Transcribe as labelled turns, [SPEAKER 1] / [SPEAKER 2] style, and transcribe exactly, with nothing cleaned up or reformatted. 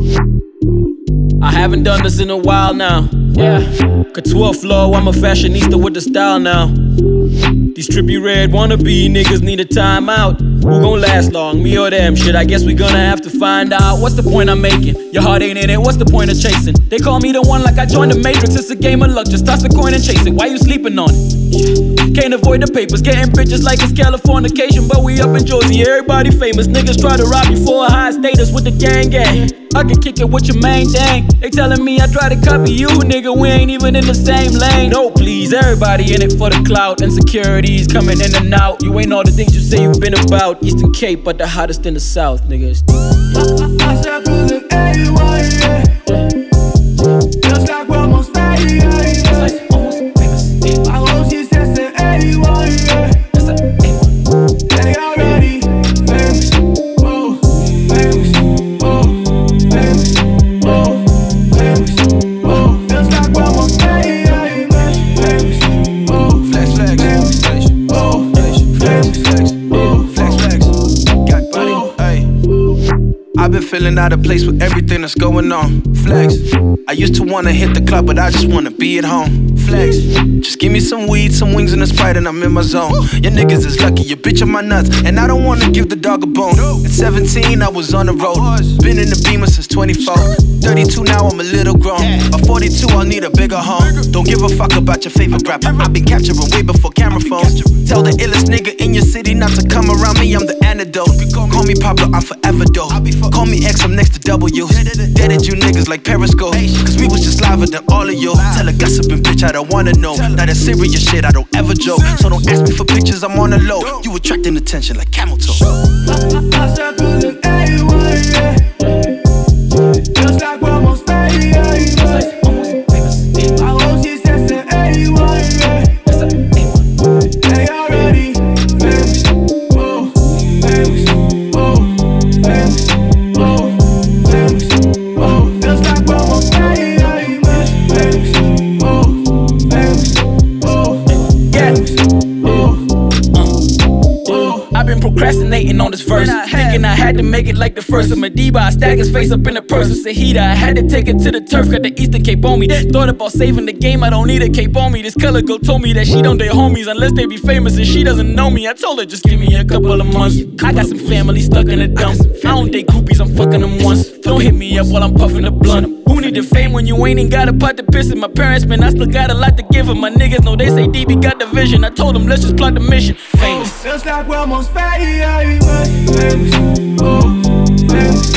[SPEAKER 1] I haven't done this in a while now. Yeah, couture flow, I'm a fashionista with the style now. These trippy red wannabe niggas need a timeout. Who gon' last long, me or them? Shit, I guess we gonna have to find out. What's the point I'm making? Your heart ain't in it, what's the point of chasing? They call me the one like I joined the Matrix. It's a game of luck, just toss the coin and chase it. Why you sleeping on it? Can't avoid the papers, getting bitches like it's Californication. But we up in Jersey, everybody famous. Niggas try to rob you for a high status with the gang gang. I can kick it with your main thing. They telling me I try to copy you, nigga, we ain't even in the same lane. No, please, everybody in it for the clout. Insecurities coming in and out. You ain't all the things you say you've been about. Eastern Cape, but the hottest in the South, niggas.
[SPEAKER 2] I start cruising everywhere, yeah. Just like we're almost famous, yeah. My whole shit's testing everywhere, yeah. They already famous, oh, famous, oh, famous, oh, famous, oh. Just like we're almost famous, famous, oh.
[SPEAKER 3] Flex, flex,
[SPEAKER 2] famous,
[SPEAKER 3] flex,
[SPEAKER 2] oh,
[SPEAKER 3] flex, flex,
[SPEAKER 2] oh,
[SPEAKER 3] flex, flex. Got body, hey. I've been feeling out of place with everything that's going on. Flex. I used to wanna hit the club, but I just wanna be at home. Flex. Just give me some weed, some wings and a Sprite, and I'm in my zone. Your niggas is lucky, your bitch on my nuts, and I don't wanna give the dog a bone. At seventeen, I was on the road. Been in the Beamer since twenty-four. thirty-two now, I'm a little grown. By forty-two, I'll need a bigger home. Don't give a fuck about your favorite rapper. I've been capturing way before camera phones. Tell the illest nigga in your city not to come around me, I'm the antidote. Call me Pablo, I'm forever dope. Call me X, I'm next to W. Deaded you niggas like Periscope, cause we was just liver than all of you. Tell a gossiping bitch I don't wanna know. Now that serious shit I don't ever joke. So don't ask me for pictures, I'm on the low. You attracting attention like camel toe.
[SPEAKER 2] I start cruising everywhere, yeah. Just like we're almost famous, yeah. My whole shit's testing everywhere, yeah. They already famous, oh, famous, oh, famous, oh, famous, oh. Just like we're almost famous, famous, oh, famous, oh, famous, oh, oh.
[SPEAKER 1] I've been procrastinating on this verse, thinking I had to make it like the first of Madiba. I stack his face up in the purse of Sahida. I had to take it to the turf, got the Eastern Cape on me. Thought about saving the game, I don't need a cape on me. This color girl told me that she don't date homies unless they be famous, and she doesn't know me. I told her just give me a couple of months. I got some family stuck in the dump. I don't date groupies, I'm fucking them once. Don't hit me up while I'm puffing the blunt. Who need the fame when you ain't even got a pot to piss in? My parents, man, I still got a lot to give them. My niggas know they say D B got the vision. I told them let's just plot the mission. Famous.
[SPEAKER 2] Just like we're almost famous, famous, oh, famous.